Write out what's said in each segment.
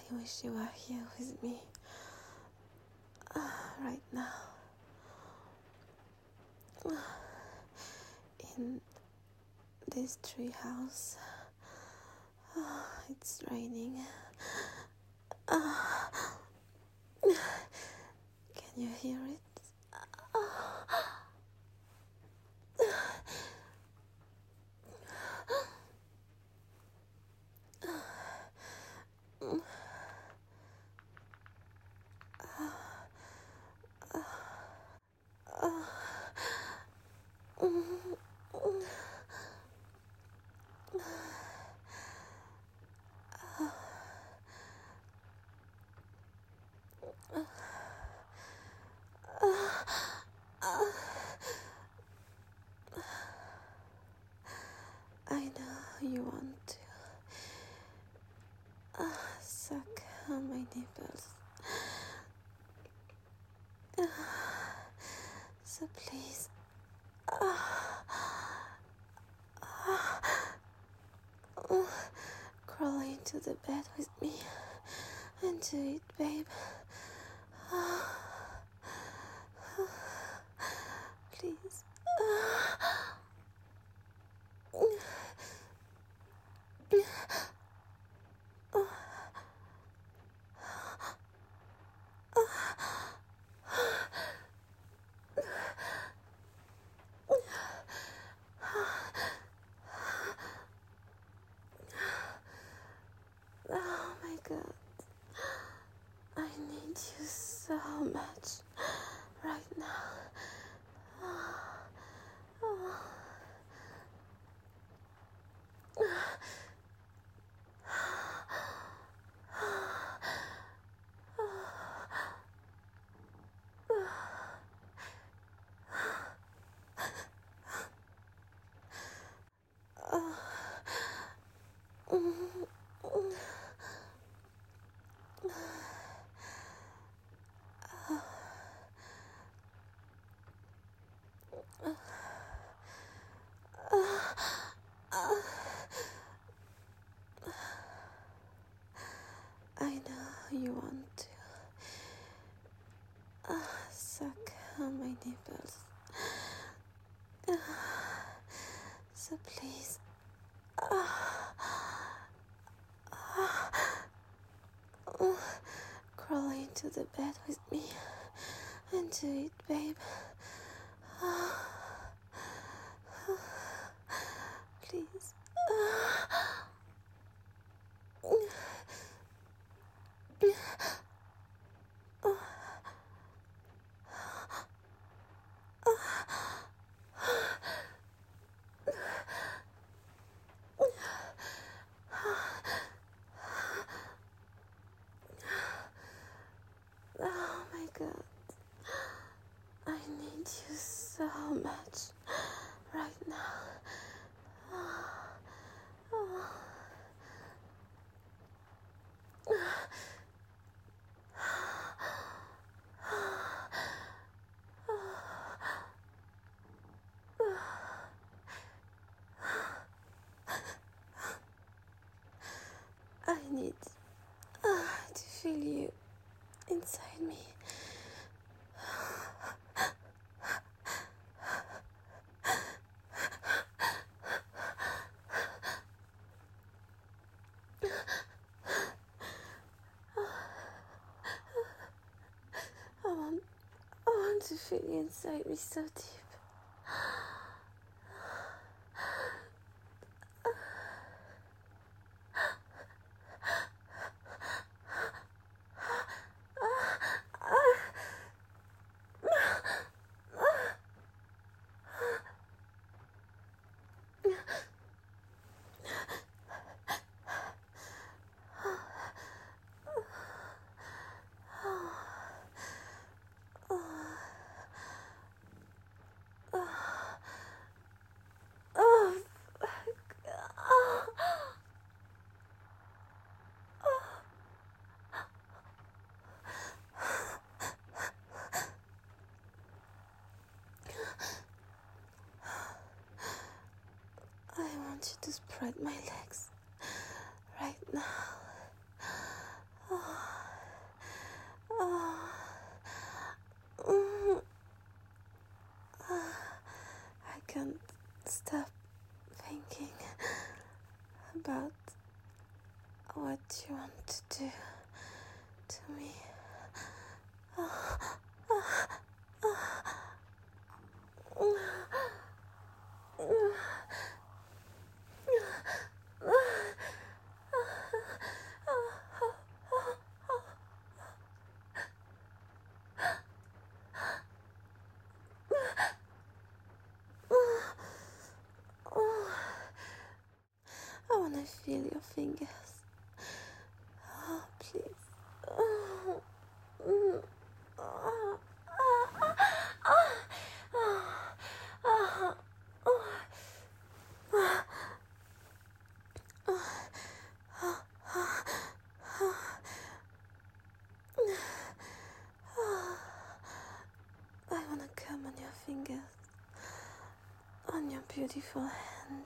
wish you were here with me right now. In this tree house. It's raining. Can you hear it? I know you want to suck on my nipples. So please, crawl into the bed with me and do it, babe. Please. Oh my God, I need you so much right now. I know you want to suck on my nipples. So please, crawl into the bed with me and do it, babe. Please. Oh my God, I need you so much right now. I need to feel you inside me. I want to feel you inside me so deep. I want you to spread my legs right now. I can't stop thinking about what you want to do to me. I want to feel your fingers. Oh, please. I want to come on your fingers, on your beautiful hand.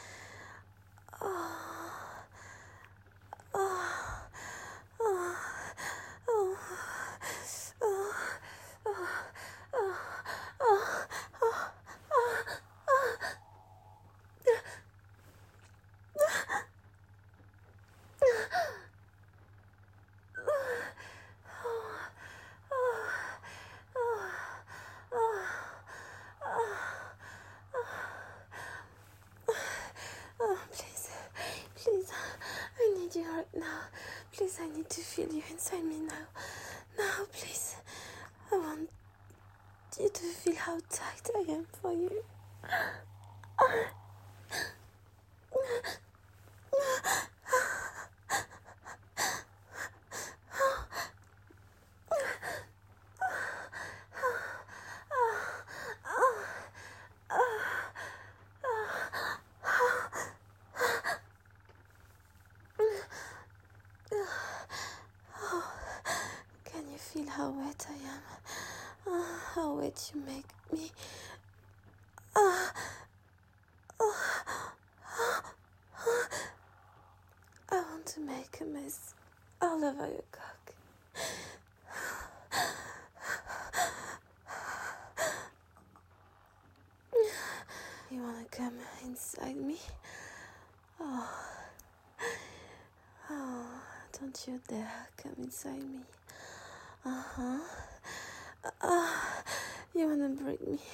Please, I need you right now. Please, I need to feel you inside me now. Now, please. I want you to feel how tight I am for you. Can you feel how wet I am? How wet you make me? I want to make a mess all over your cock. You wanna come inside me? Oh, don't you dare come inside me. You wanna break me?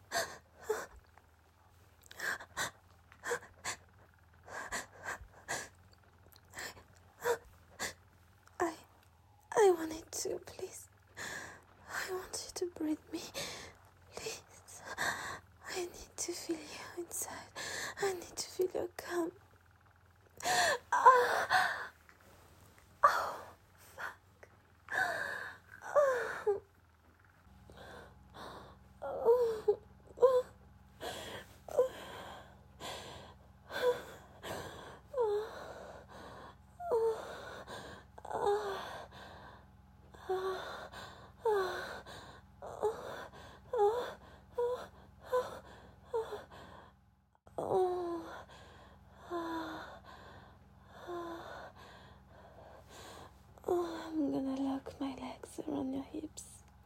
I want it too, please. I want you to breathe me. Please. I need to feel you inside. I need to feel your cum. I'm gonna lock my legs around your hips.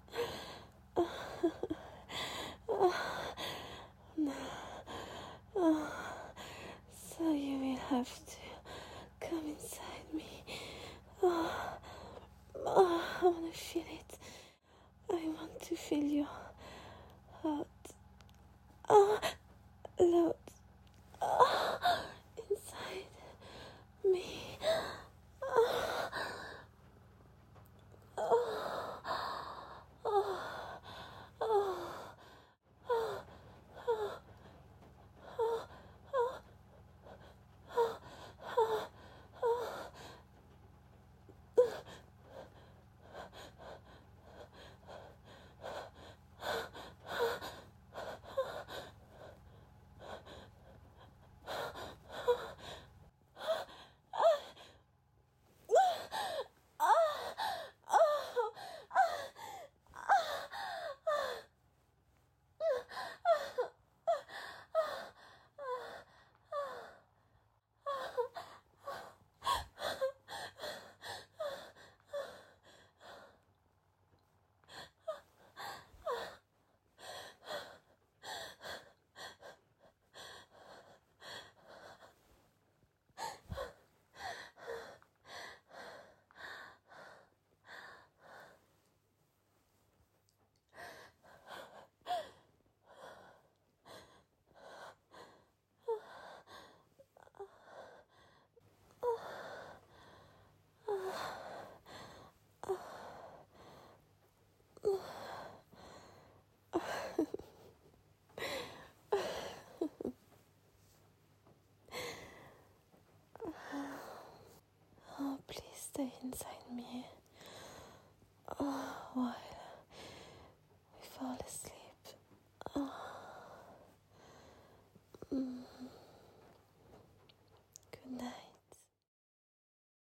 So you will have to come inside me. I want to feel it. I want to feel your heart. Loud. Inside me. stay inside me while we fall asleep. Good night.